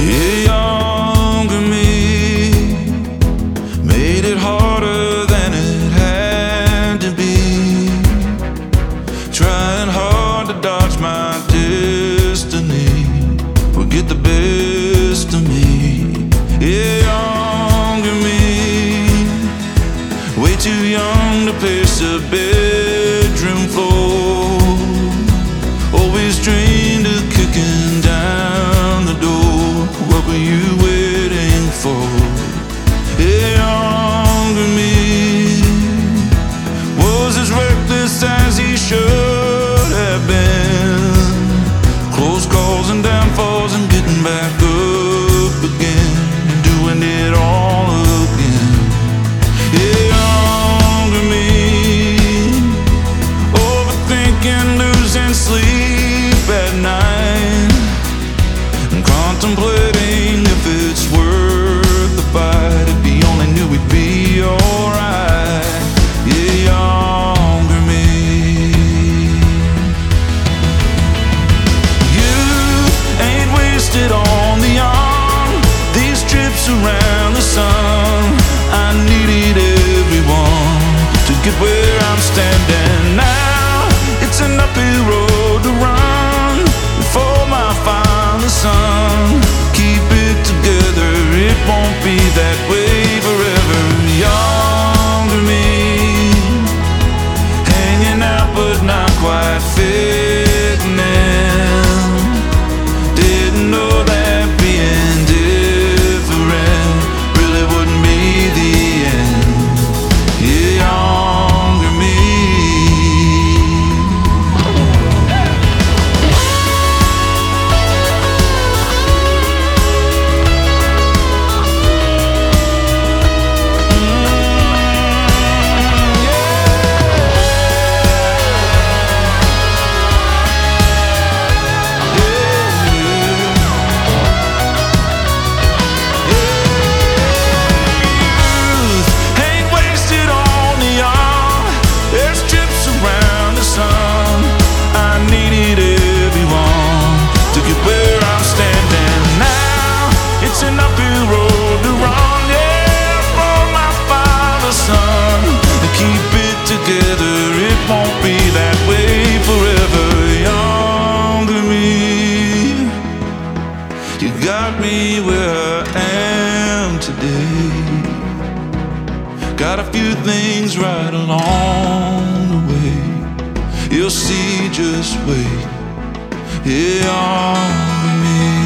Yeah, younger me made it harder than it had to be, trying hard to dodge my destiny would get the best of me. Yeah, younger me, way too young to pace a bedroom floor, always dreamed of kicking down the door. What were you waiting for? Yeah, younger me was as reckless as he should have been. Close calls and downfalls and getting back up again and doing it all again. Yeah, younger me, overthinking, losing sleep at night, and contemplating if it's worth the fight. If he only knew we'd be alright. Yeah, younger me. Youth ain't wasted on the young. These trips around the sun, I needed everyone to get where I'm standing now. It's an uphill road to run before my final son. Keep it together, it won't be that way forever. Younger me, hanging out but not quite fitting in. Didn't know that being different really wouldn't be the end. Yeah, younger me. It's an uphill road to run, yeah, for my father, son. To keep it together, it won't be that way forever. Younger me, you got me where I am today. Got a few things right along the way. You'll see, just wait. Yeah, younger me.